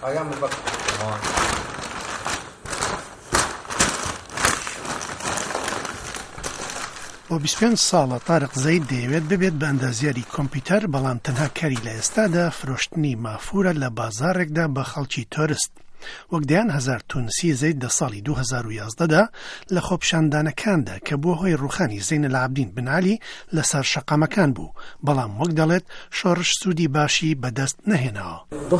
بۆ 25 ساڵە تارق زەید دەیەوێت ببێت بە ئەندازیاری کۆمپیوتەر، بەڵام تەنها کاری لە ئێستادا فرۆشتنی مافورە لە بازارێکدا بە خەڵکی تۆرست. وەک دەیان هەزار تونسی زەید لە ساڵی 2011دا لە خۆپیشاندانەکاندا کە بووە هۆی ڕوخانی زەینە العابدین بن عەلی لەسەر شەقامەکان بوو، بەڵام وەک دەڵێت شۆڕش سوودی باشی بەدەست نەهێناوە.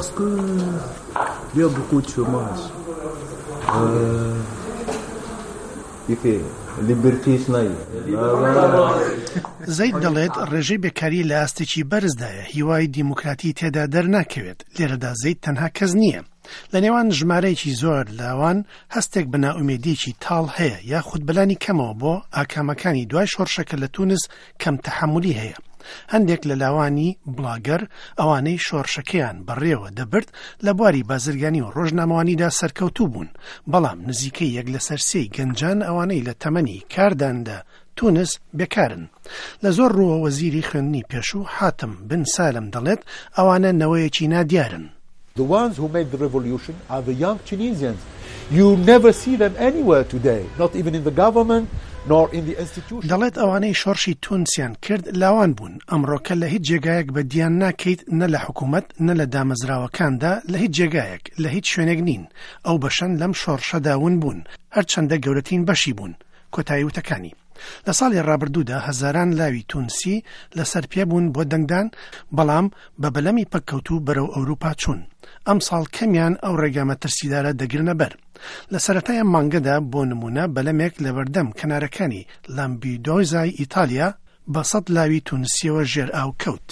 زەید دەڵێت ڕێژەی بێکاری لە ئاستێکی بەرزدایە، هیوای دیموکراتی تێدا دەرناکەوێت. لێرەدا زەید تەنها کەس نییە. لە نێوان ژمارەیەکی زۆر لاوان هەستێک بە نائومێدیەکی تاڵ هەیە، یاخود بەلانی کەمەوە بۆ ئاکامەکانی دوای شۆڕشەکە لە تونس کەم تەحەمولی هەیە. هەندێک لە لاوانی بڵاگەر ئەوانەی شۆڕشەکەیان بەڕێوە دەبرد لە بواری بازرگانی و ڕۆژنامەوانیدا سەرکەوتوو بوون، بەڵام نزیکەی 1/3 گەنجان ئەوانەی لە تەمەنی کارداندا تونس بێکارن. لە زۆر ڕووە وەزیری خوێندنی پێشوو حاتم بن سالم دەڵێت ئەوانە نەوەیەکی نادیارن. The ones who made the revolution are the young Tunisians. You never see them anywhere today, not even in the government, nor in the institutions. دەڵێت ئەوانەی شۆڕشی تونسیان کرد لاوان بوون. ئەمڕۆکە لە هیچ جێگایەک بەدیان ناکەیت، نە لە حکوومەت نە لە دامەزراوەکاندا، لە هیچ جێگایەک لە هیچ شوێنێک نین. ئەو بەشەن لەم شۆڕشەداون بوون، هەرچەندە گەورەترین بەشی بوون. کۆتایی وتەکانی لە ساڵی ڕابردوودا هەزاران لاوی تونسی لەسەر پێ بوون بۆ دەنگدان، بەڵام بە بەلەمی پەککەوتوو بەرەو ئەوروپا چوون. ئەم ساڵ کەمیان ئەو ڕێگامە ترسیدارە دەگرنە بەر. لە سەرەتای ئەم مانگەدا بۆ نمونە بەلەمێک لە بەردەم کەنارەکانی لامپیدۆزای ئیتالیا بە 100 لاوی تونسیەوە ژێر ئاو کەوت.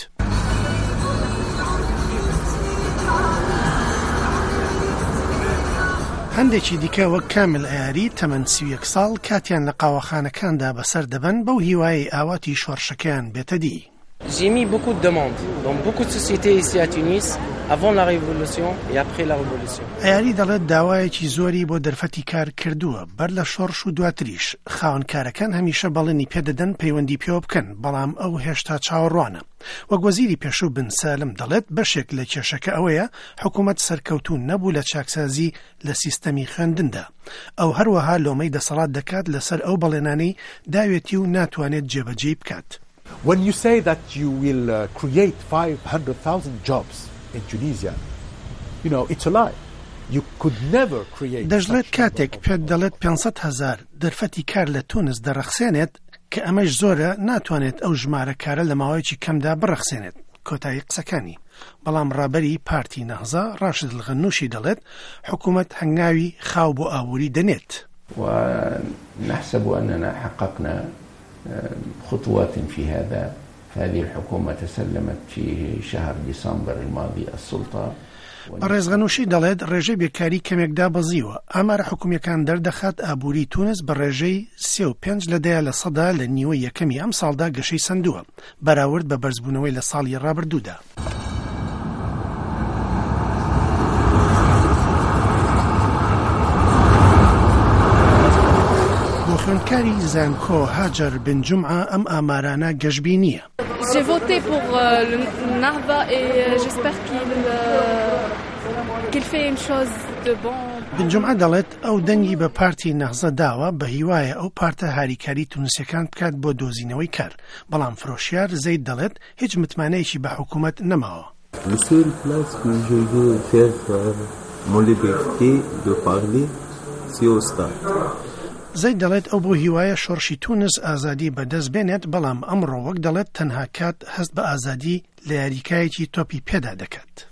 هەندێکی دیکە وەک کامل ئەیاری تەمەن 31 ساڵ کاتیان لە قاوەخانەکاندا بەسەر دەبەن بەو هیوای ئاواتی شۆڕشەکەیان بێتە دی. J'ai mis beaucoup de demandes dans beaucoup de sociétés ici à Tunis avant la révolution et après la révolution. ئەیاری دەڵێت داوایەکی زۆری بۆ دەرفەتی کار کردووە بەر لە شۆڕش و دواتریش. خاوەنکارەکان هەمیشە بەڵێنی پێدەدەن پەیوەندی پێوە بکەن، بەڵام ئەو هێشتا چاوەڕوانە. وەک وەزیری پێشوو بن سالم دەڵێت بەشێک لە کێشەکە ئەوەیە حکوومەت سەرکەوتوو نەبوو لە چاکسازی لە سیستەمی خوێندندا. ئەو هەروەها لۆمەی دەسەڵات دەکات لەسەر ئەو بەڵێنانەی داوێتی و ناتوانێت جێبەجێ بکات. When you say that you will create 500,000 jobs in Tunisia, you know, it's a lie. You could never create. دەژڵێت کاتێک پێت دەڵێت 500,000 دەرفەتی کار لە تونس دەڕەخسێنێت کە ئەمەش زۆرە، ناتوانێت ئەو ژمارە کارە لە ماوەیەکی کەمدا بڕەخسێنێت. کۆتایی قسەکانی. بەڵام ڕابەری پارتی نەهزا ڕاشد الغەنووشی دەڵێت حکوومەت هەنگاوی خاو بۆ ئابووری دەنێت. ونحسب أننا حققنا خطوات في هذا. هذه الحكومة تسلمت في شهر ديسمبر الماضي السلطة. بەڕێزغەنووشی دەڵێت ڕێژەی بێکاری کەمێکدا بەزیوە. ئامارە حکوومیەکان دەردەخات ئابووری تونس بە ڕێژەی 35% لە نیوەی یەکەمی ئەم ساڵدا گەشەی سندووە، بەراورد بە بەرزبوونەوەی لە ساڵی ڕابردوودا. خوێندکاری زانکۆ هاجر بن جمعە ئەم ئامارانە گەشتبی نییە. J'ai voté pour le Nahda et j'espère qu'il fait une chose de bon. بن جمعە دەڵێت ئەو دەنگی بە پارتی نەهزە داوە بە هیوایە ئەو پارتە هاریکاری تونسیەکان بکات بۆ دۆزینەوەی کار، بەڵام فرۆشیار زەید دەڵێت هیچ متمانەیەکی بە حکوومەت نەماوە. Le seul place que je veux faire mon liberté de parler c'est au stade. زەید دەڵێت ئەو بۆ هیوایە شۆڕشی تونس ئازادی بەدەست بێنێت، بەڵام ئەمڕۆ وەک دەڵێت تەنها کات هەست بە ئازادی لە یاریکایەکی تۆپی پێدا دەکات.